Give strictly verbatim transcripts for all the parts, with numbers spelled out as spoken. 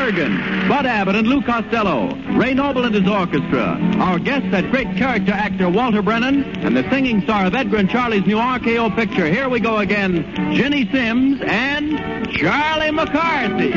Bergen, Bud Abbott and Lou Costello, Ray Noble and his orchestra, our guest, that great character actor Walter Brennan, and the singing star of Edgar and Charlie's new R K O picture. Here we go again, Ginny Simms and Charlie McCarthy.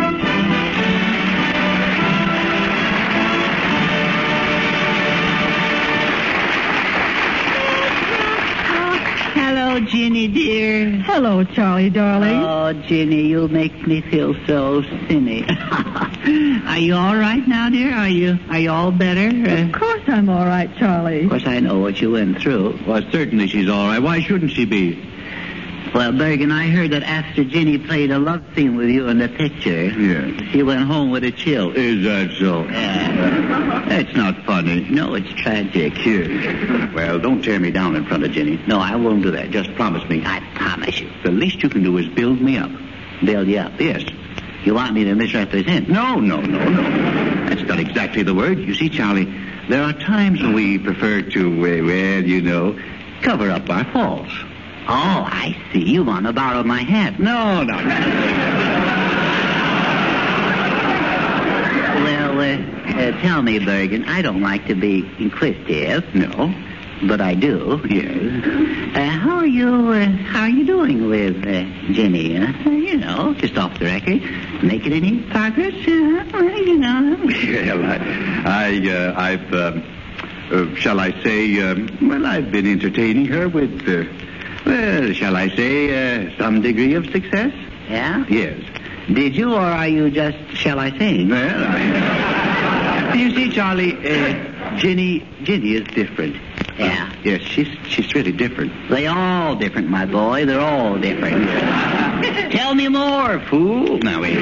Hello, Ginny, dear. Hello, Charlie, darling. Oh, Ginny, you make me feel so silly. Are you all right now, dear? Are you Are you all better? Of course I'm all right, Charlie. Of course I know what you went through. Well, certainly she's all right. Why shouldn't she be? Well, Bergen, I heard that after Ginny played a love scene with you in the picture, Yes. she went home with a chill. Is that so? Yeah. That's not funny. No, it's tragic. Yes. Well, don't tear me down in front of Ginny. No, I won't do that. Just promise me. I promise you. The least you can do is build me up. Build you up. Yes. You want me to misrepresent? No, no, no, no. That's not exactly the word. You see, Charlie, there are times when we prefer to, uh, well, you know, cover up our faults. Oh, I see. You want to borrow my hat. No, no, no. Well, uh, uh, tell me, Bergen, I don't like to be inquisitive. No. But I do. Yes. Uh, how are you, uh, how are you doing with uh, Ginny? Uh, you know, just off the record. Making any progress? Uh, well, you know. Well, I, I uh, I've, um, uh, shall I say, um, well, I've been entertaining her with, uh, well, shall I say, uh, some degree of success? Yeah? Yes. Did you, or are you just, shall I say? Well, I... You see, Charlie, uh, Ginny, Ginny is different. Yeah. Yes, she's she's really different. They're all different, my boy. They're all different. Tell me more, fool. Now, wait.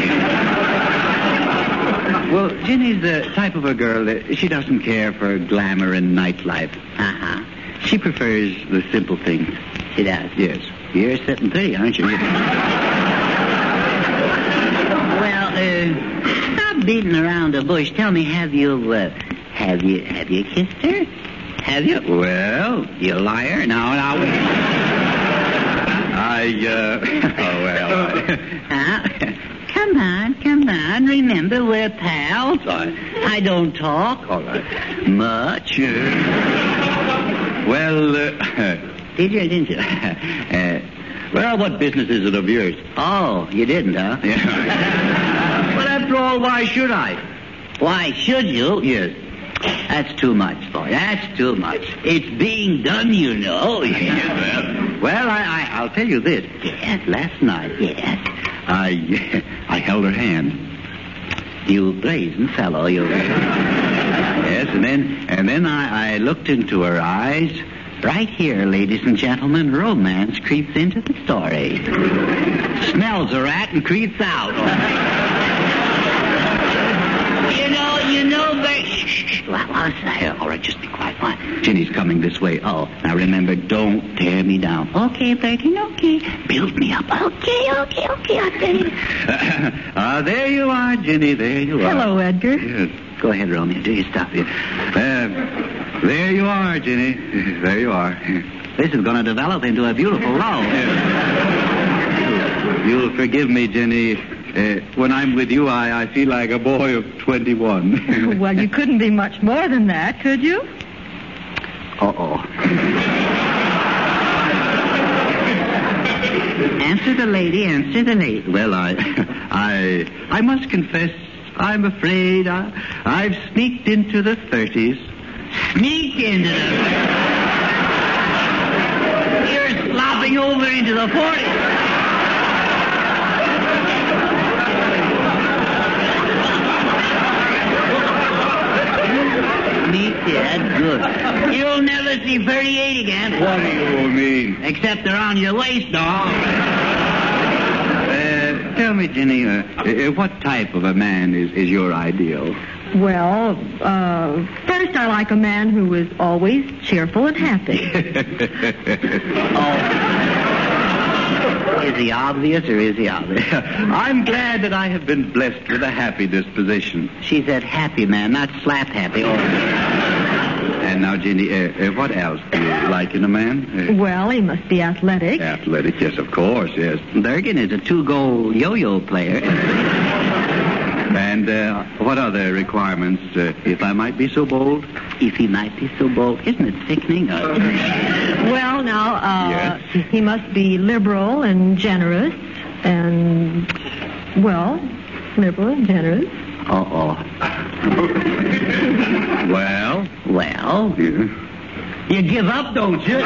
Well, Ginny's the type of a girl that she doesn't care for glamour and nightlife. Uh-huh. She prefers the simple things. She does. Yes. You're sitting pretty, aren't you? Well, uh, stop beating around the bush. Tell me, have you, uh, have you, have you kissed her? Have you? Well, You liar. Now, now. I, uh, oh, well. uh, come on, come on. Remember, we're pals. I don't talk. All right. Much. Well, uh, Did you, didn't you? uh, well, what business is it of yours? Oh, you didn't, huh? Yeah. But after all, why should I? Why should you? Yes. That's too much, boy. That's too much. It's being done, you know. Yeah, well, well I, I, I'll tell you this. Yes, last night, yes. I, I held her hand. You brazen fellow, you. Yes, and then, and then I, I looked into her eyes. Right here, ladies and gentlemen, romance creeps into the story. Smells a rat and creeps out. You know, you know, but... What was that? All right, just be quiet. Fine. Ginny's coming this way. Oh, Now remember, don't tear me down. okay, Bertie, okay. Build me up. Okay, okay, okay, I'll tell you. Ah, there you are, Ginny. There you are. Hello, Edgar. Yes. Go ahead, Romeo. Do your stuff here. Uh, there you are, Ginny. There you are. This is going to develop into a beautiful love. You'll forgive me, Ginny. Uh, when I'm with you, I, I feel like a boy of twenty-one. Well, you couldn't be much more than that, could you? Uh-oh. Answer the lady, answer the lady. Well, I, I, I must confess, I'm afraid I, I've sneaked into the thirties. Sneak into the... You're slopping over into the forties. Me, Dad, good. You'll never see thirty-eight again. What do you mean? Except around your waist, dog. Uh, tell me, Ginny, uh, uh, what type of a man is, is your ideal? Well, uh, first I like a man who is always cheerful and happy. Oh. Is he obvious or is he obvious? I'm glad that I have been blessed with a happy disposition. She said happy man, not slap happy. Oh. And now, Ginny, uh, uh, what else do you like in a man? Uh, Well, he must be athletic. athletic, yes, of course, yes. Bergen is a two-goal yo-yo player. And And uh, what other requirements, uh, if I might be so bold? If he might be so bold, isn't it sickening? Uh, Well, now, uh, Yes. he must be liberal and generous and, well, liberal and generous. uh-oh. Well? Well, Yeah. you give up, don't you?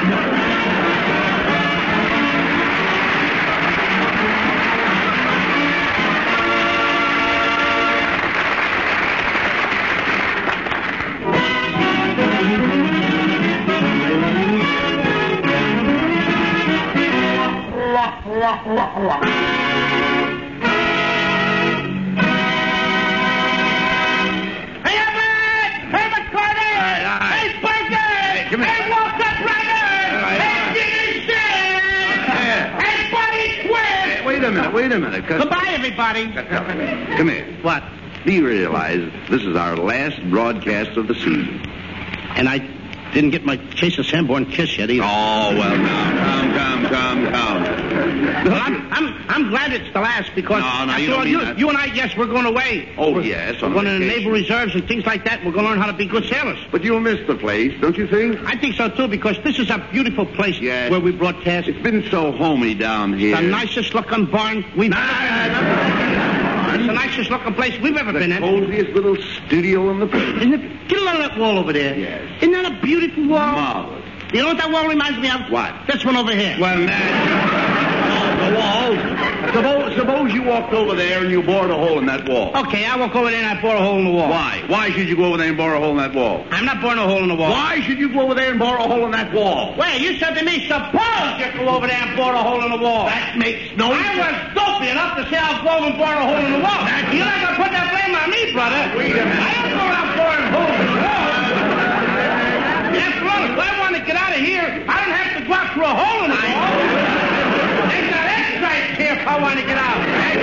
Hey, Everett! Hey, McCarty! Hey, all right. Hey, Spiker! Hey, come here. Hey, Walter Brother! right, Hey, all right. Jimmy Shin! Yeah. Hey, Buddy Twist! Wait a minute, wait a minute. Cus- Goodbye, everybody. Come here. What? Do you realize this is our last broadcast of the season? And I didn't get my Chase of Sanborn kiss yet either. Oh, well, now, come, come, come, come. Well, I'm, I'm, I'm glad it's the last because No, no, after you don't all, mean you, that. you and I, yes, we're going away. Oh, we're, yes, We're on going to the vacation. naval reserves and things like that. We're going to learn how to be good sailors. But you'll miss the place, don't you think? I think so, too, because this is a beautiful place Yes. where we broadcast. It's been so homey down here. The nicest looking barn we've Nah, ever been in. It's the nicest looking place we've ever been The in. coziest little studio in the place. Isn't it? Get along that wall over there. Yes. Isn't that a beautiful wall? Marvelous. You know what that wall reminds me of? What? This one over here. Well, now, the wall. Suppose, suppose you walked over there and you bored a hole in that wall. Okay, I walk over there and I bore a hole in the wall. Why? Why should you go over there and bore a hole in that wall? I'm not boring a hole in the wall. Why should you go over there and bore a hole in that wall? Well, you said to me, suppose you go over there and bore a hole in the wall. That makes no I was dopey enough to say I'll go over and bore a hole in the wall. You're not going to put that blame on me, brother. Wait a minute. I don't go around boring holes in the wall. After all, if I want to get out of here, I don't have to go out through a hole in the wall. There's got excites here if I want to get out.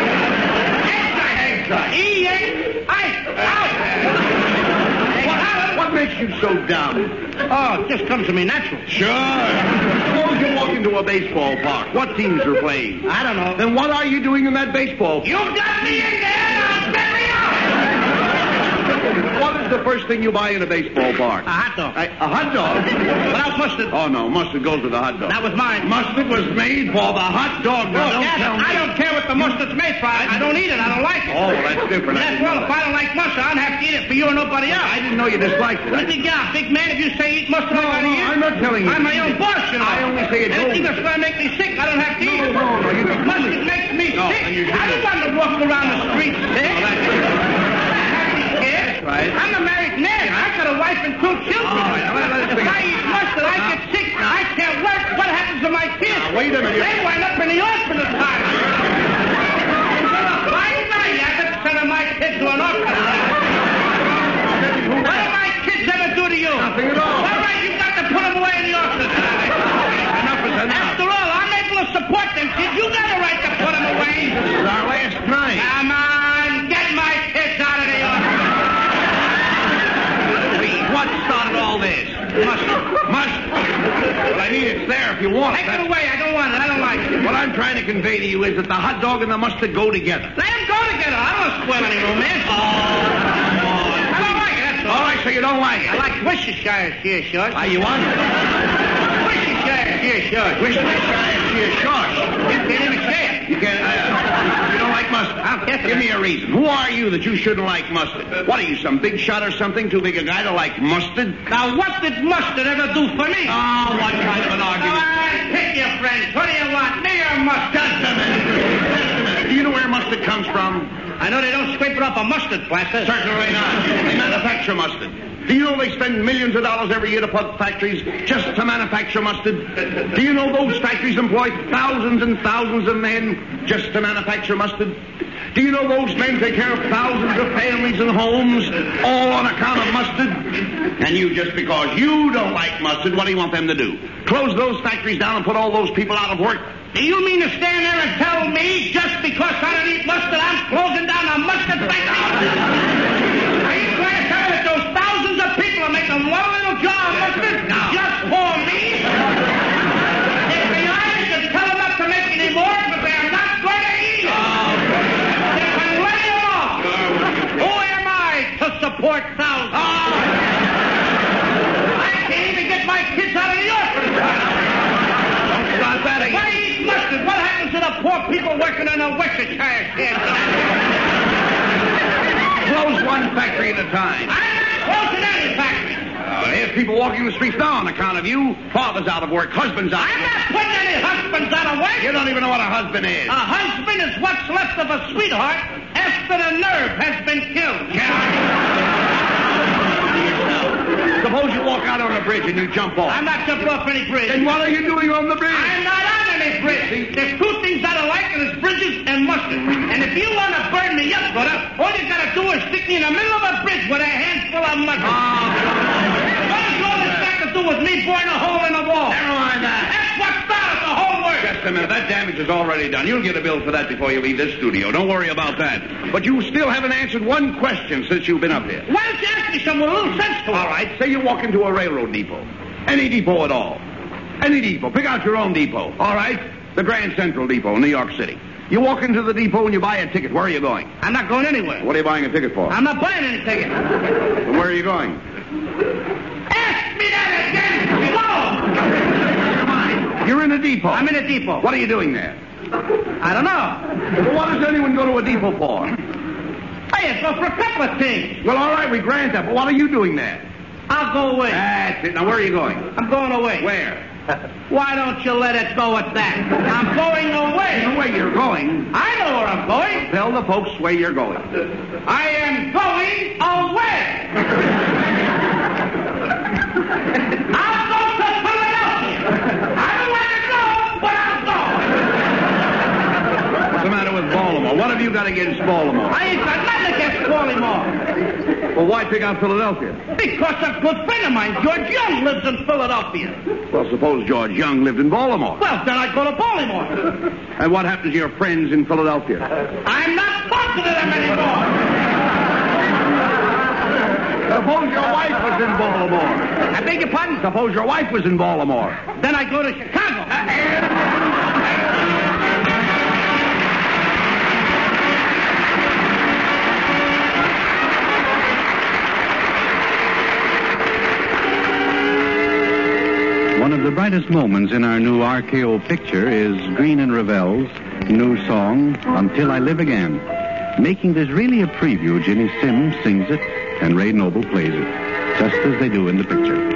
Excites. E A I. Out. What makes you so down? Oh, it just comes to me natural. Sure. Suppose you walk into a baseball park. What teams are playing? I don't know. Then what are you doing in that baseball park? You got me in there, now set me up! What is the first thing you buy in a baseball park? A hot dog. A, a hot dog? Without mustard. Oh, no. Mustard goes with the hot dog. That was mine. Mustard was made for the hot dog. Now, Oh, don't Dad, tell me. I don't care what the mustard's made for. I, I don't eat it. I don't like it. Oh, that's different. I That's didn't well, know if I that. don't like mustard, I don't have to eat it for you or nobody else. I didn't know you disliked it. You I- think you're a big man if you say eat mustard? No, I gotta no, eat it? I'm not telling you. I'm my own boss, you know. I only say it Anything goes. that's going to make me sick, I don't have to eat it. No, no, you don't. Mustard makes me No, sick. and you I don't want to walk around the streets sick. No, that's- That's right. I'm a married man. I got a wife and two children. All right, now, let's if figure- I eat mustard, I get sick. I can't work. What happens to my kids? Now, wait a minute. They wind up in the orphanage time. Why did I have to send my kids to an orphanage? What did my kids ever do to you? Nothing at all. All right, you've got to put them away in the orphanage. Enough is enough. After all, I'm able to support them kids. You got a right to put them away. This is our last night. Come on, get my kids out of the orphanage. Please, what started all this? Mustard. Mustard. Well, I mean, it's there if you want it. Take it away. I don't want it. I don't like it. What I'm trying to convey to you is that the hot dog and the mustard go together. Let them go together. I don't want to spoil any romance. Oh, I don't like it, that's all. All right, so you don't like it. I like Worcestershire sheer shorts. Are you on? Worcestershire sheer shorts. Worcestershire sheer shorts. You can't even say it. You can't. Uh, you don't like mustard. I'll get to Give that. me a reason. Who are you that you shouldn't like mustard? What are you, some big shot or something? Too big a guy to like mustard? Now, what did mustard ever do for me? Oh, what kind of an All argument? right, pick your friends. What do you want, me or mustard? Just a minute. Just a minute. Do you know where mustard comes from? I know they don't scrape it off a mustard plaster. Certainly not. They manufacture mustard. Do you know they spend millions of dollars every year to put factories just to manufacture mustard? Do you know those factories employ thousands and thousands of men just to manufacture mustard? Do you know those men take care of thousands of families and homes all on account of mustard? And you, just because you don't like mustard, what do you want them to do? Close those factories down and put all those people out of work? Do you mean to stand there and tell me just because I don't eat mustard, I'm closing down a mustard factory? Are you trying to tell me that those thousands of people are making one little jar of mustard just for me? If they are, you should tell them not to make any more, but they are not going to eat it. They can lay them off. Who factory at a time. I'm not closing any factory. Uh, there's people walking the streets now on account of you. Father's out of work. Husband's out of I'm work. not putting any husbands out of work. You don't even know what a husband is. A husband is what's left of a sweetheart after the nerve has been killed. Get out. Suppose you walk out on a bridge and you jump off. I'm not jumping off any bridge. Then what are you doing on the bridge? I'm not on any bridge. There's two things I don't like, and it's bridges and mustard. And if you want to burn me up, brother, all you got to do is stick me in the middle of a bridge with a handful of mustard. Oh. What has all this got to do with me boring a hole in the wall? Never mind that. That's what started the whole work. Just a minute. That damage is already done. You'll get a bill for that before you leave this studio. Don't worry about that. But you still haven't answered one question since you've been up here. Why don't you ask me something with a little sense to it? All right. Say you walk into a railroad depot. Any depot at all. Any depot. Pick out your own depot. All right? The Grand Central Depot in New York City. You walk into the depot and you buy a ticket. Where are you going? I'm not going anywhere. What are you buying a ticket for? I'm not buying any ticket. Then where are you going? Ask me that again. Go. You're in a depot. I'm in a depot. What are you doing there? I don't know. Well, what does anyone go to a depot for? I just go for a couple of things. Well, all right, we grant that, but what are you doing there? I'll go away. That's it. Now, where are you going? I'm going away. Where? Why don't you let it go at that? I'm going away. The way you're going. I know where I'm going. Tell the folks where you're going. I am going away. I'll go to Philadelphia. I don't want to go, but I'll go. What's the matter with Baltimore? What have you got against Baltimore? I ain't got nothing against Baltimore. Well, why pick out Philadelphia? Because a good friend of mine, George Young, lives in Philadelphia. Well, suppose George Young lived in Baltimore. Well, then I'd go to Baltimore. And what happened to your friends in Philadelphia? I'm not talking to them anymore. Suppose your wife was in Baltimore. I beg your pardon? Suppose your wife was in Baltimore. Then I go to Chicago. One of the brightest moments in our new R K O picture is Green and Ravel's new song, Until I Live Again. Making this really a preview, Ginny Simms sings it and Ray Noble plays it, just as they do in the picture.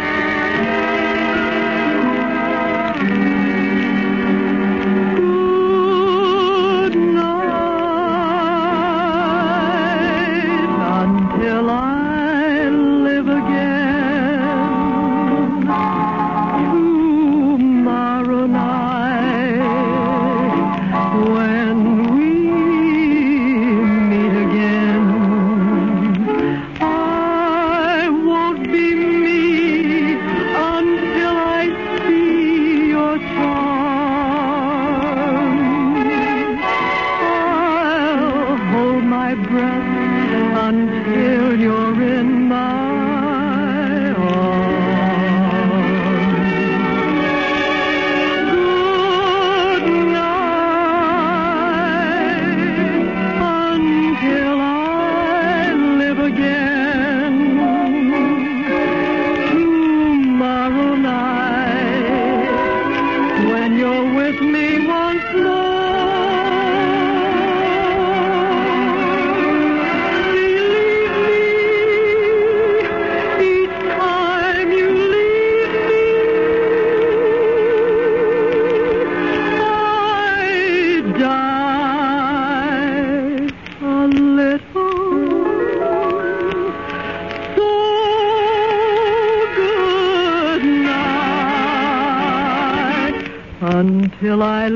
Until I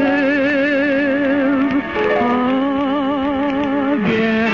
live again.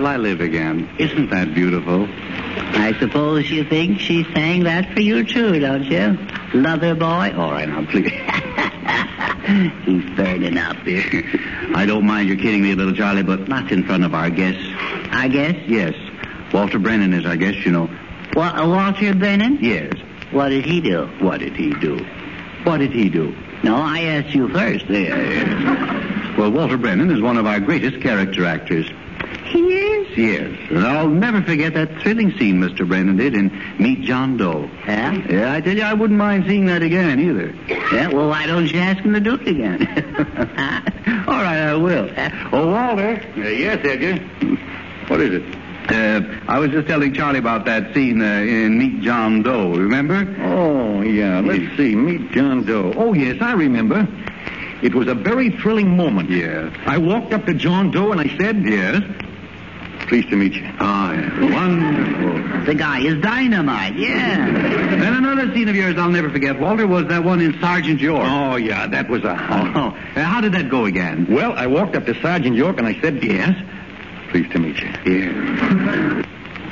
where'll I live again? Isn't that beautiful? I suppose you think she sang that for you, too, don't you? Lover boy? All right, now, please. He's burning up here. I don't mind your kidding me a little, Charlie, but not in front of our guests. I guess? Yes. Walter Brennan is, I guess, you know. What, uh, Walter Brennan? Yes. What did he do? What did he do? What did he do? No, I asked you first. Yes. Well, Walter Brennan is one of our greatest character actors. He is? Yes. And I'll never forget that thrilling scene Mister Brennan did in Meet John Doe. Yeah? Yeah, I tell you, I wouldn't mind seeing that again, either. Yeah, well, why don't you ask him to do it again? All right, I will. Oh, Walter. Uh, yes, Edgar. What is it? Uh, I was just telling Charlie about that scene uh, in Meet John Doe, remember? Oh, yeah. Let's see. Meet John Doe. Oh, yes, I remember. It was a very thrilling moment. Yes. I walked up to John Doe and I said... Yes? Pleased to meet you. Oh, yeah. Wonderful. The guy is dynamite, yeah. Then another scene of yours I'll never forget, Walter, was that one in Sergeant York. Oh, yeah, that was a... Oh, uh, how did that go again? Well, I walked up to Sergeant York and I said, yes. Pleased to meet you. Yeah.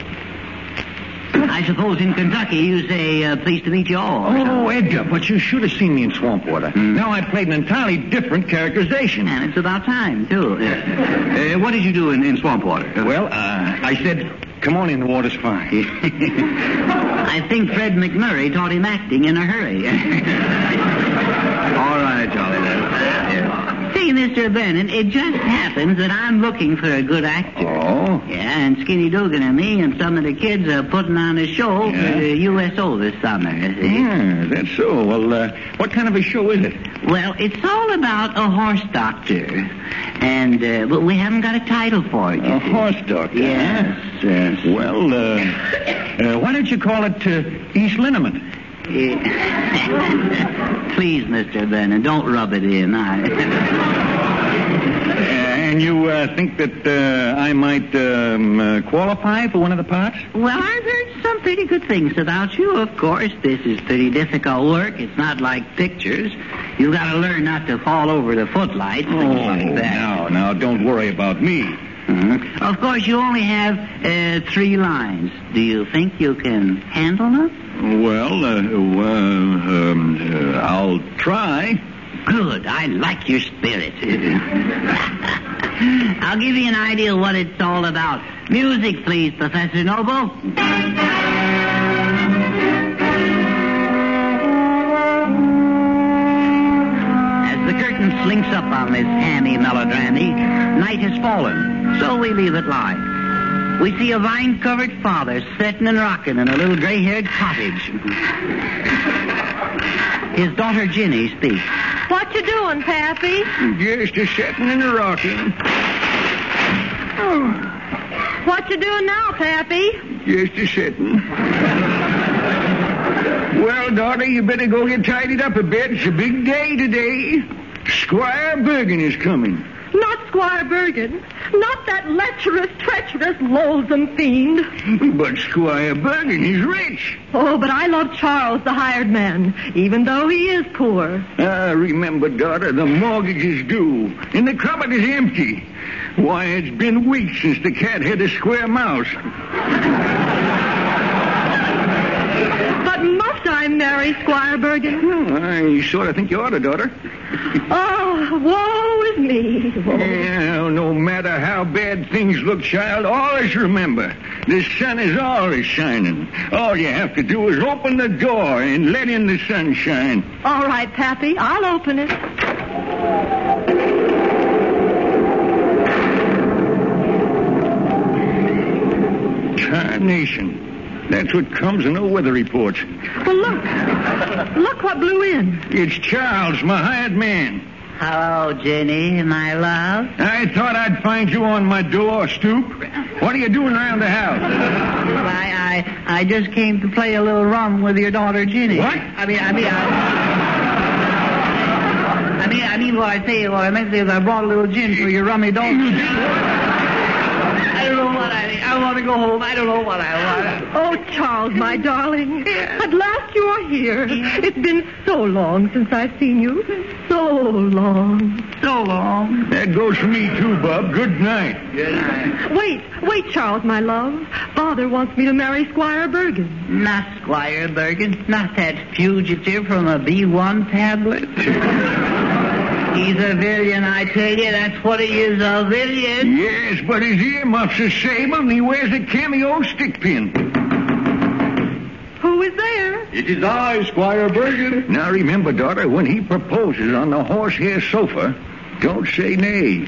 I suppose in Kentucky you say, uh, pleased to meet you all. Oh, Edgar, but you should have seen me in Swampwater. Mm. Now I played an entirely different characterization. And it's about time, too. Uh, what did you do in, in Swampwater? Well, uh, I said, come on in, the water's fine. I think Fred McMurray taught him acting in a hurry. All right, Charlie. Yeah. See, Mister Brennan, it just happens that I'm looking for a good actor. Oh? Yeah, and Skinny Dugan and me and some of the kids are putting on a show Yeah? for the U S O this summer. See? Yeah, that's so. Well, uh, what kind of a show is it? Well, it's all about a horse doctor. And, uh, but we haven't got a title for it. you A see. horse doctor. Yes. Yes. Well, uh, uh, why don't you call it uh, East Liniment? Please, Mister Brennan, don't rub it in. I... And you uh, think that uh, I might um, uh, qualify for one of the parts? Well, I've heard some pretty good things about you, of course. This is pretty difficult work. It's not like pictures. You've got to learn not to fall over the footlights, things Oh, like that. now, now, don't worry about me. Mhm. Of course, you only have uh, three lines. Do you think you can handle them? Well, uh, well um, uh, I'll try. Good. I like your spirit. I'll give you an idea of what it's all about. Music, please, Professor Noble. As the curtain slinks up on this hammy melodrammy, night has fallen, so we leave it lie. We see a vine-covered father sitting and rocking in a little gray-haired cottage. His daughter Ginny speaks. What you doing, Pappy? Just a sitting and a rocking. Oh. What you doing now, Pappy? Just a sitting. Well, daughter, you better go get tidied up a bit. It's a big day today. Squire Bergen is coming. Not Squire Bergen. Not that lecherous, treacherous, loathsome fiend. But Squire Bergen is rich. Oh, but I love Charles, the hired man, even though he is poor. Ah, remember, daughter, the mortgage is due, and the cupboard is empty. Why, it's been weeks since the cat had a square mouse. But must I marry Squire Bergen? Well, I sort of think you ought to, daughter. Oh, woe is me. Woe. Yeah, no matter how bad things look, child, always remember, the sun is always shining. All you have to do is open the door and let in the sunshine. All right, Pappy, I'll open it. Tarnation. That's what comes in the weather reports. Well, look. Look what blew in. It's Charles, my hired man. Hello, Jenny, my love. I thought I'd find you on my door stoop. What are you doing around the house? Well, I, I, I just came to play a little rum with your daughter, Ginny. What? I mean, I mean, I... I mean, I mean, what I say, what I meant to say is I brought a little gin for your rummy dog. I don't know what I mean. I want to go home. I don't know what I want. Oh, Charles, my darling. At last you are here. It's been so long since I've seen you. So long. So long. That goes for me, too, Bub. Good night. Good night. Wait, wait, Charles, my love. Father wants me to marry Squire Bergen. Not Squire Bergen. Not that fugitive from a B one tablet. He's a villain, I tell you. That's what he is, a villain. Yes, but his earmuffs are sable and he wears a cameo stick pin. Who is there? It is I, Squire Bergen. Now remember, daughter, when he proposes on the horsehair sofa, don't say nay.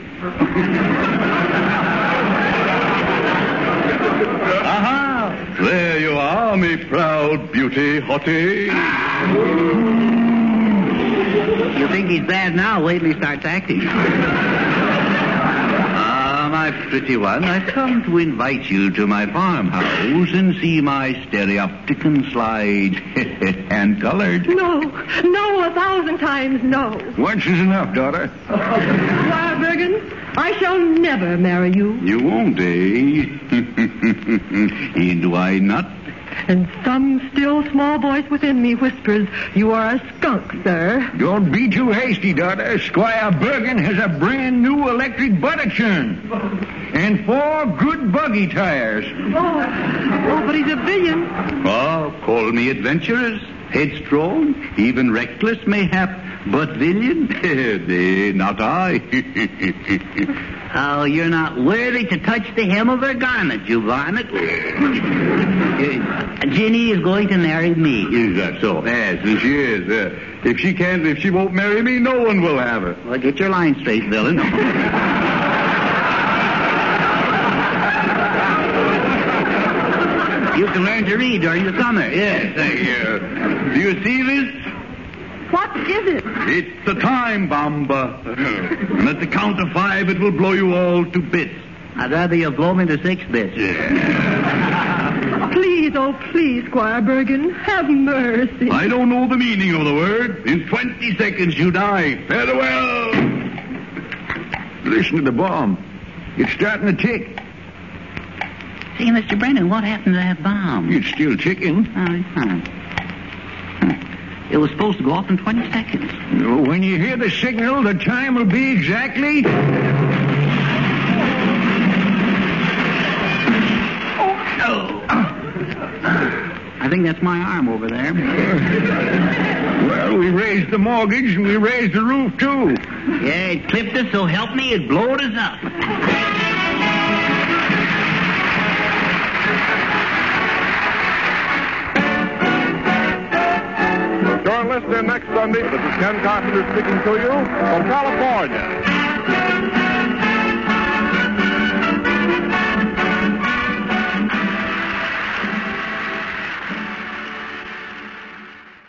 Aha! There you are, me proud beauty, Hottie. You think he's bad now? Wait till he starts acting. Ah, my pretty one, I've come to invite you to my farmhouse and see my stereopticon slide. Hand-colored. No, no, a thousand times no. Once is enough, daughter. Squire Bergen, I shall never marry you. You won't, eh? And do I not? And some still small voice within me whispers, you are a skunk, sir. Don't be too hasty, daughter. Squire Bergen has a brand new electric butter churn. And four good buggy tires. Oh, oh, but he's a villain. Oh, call me adventurous, headstrong, even reckless, mayhap, but villain? Eh, not I. Oh, you're not worthy to touch the hem of her garment, you varmint. Uh, Ginny is going to marry me. Is that so? Yes, she is. Uh, if she can't, if she won't marry me, no one will have her. Well, get your line straight, villain. You can learn to read during the summer. Yes, thank you. Do you see this? What is it? It's the time bomb. uh, And at the count of five, it will blow you all to bits. I'd rather you blow me to six bits. Please, oh, please, Squire Bergen, have mercy. I don't know the meaning of the word. In twenty seconds, you die. Farewell. Listen to the bomb. It's starting to tick. See, Mister Brennan, what happened to that bomb? It's still ticking. Oh, huh. It was supposed to go off in twenty seconds. When you hear the signal, the time will be exactly... I think that's my arm over there. Well, we raised the mortgage and we raised the roof, too. Yeah, it clipped us, so help me, it blowed us up. Join listener next Sunday. This is Ken Carpenter speaking to you from California.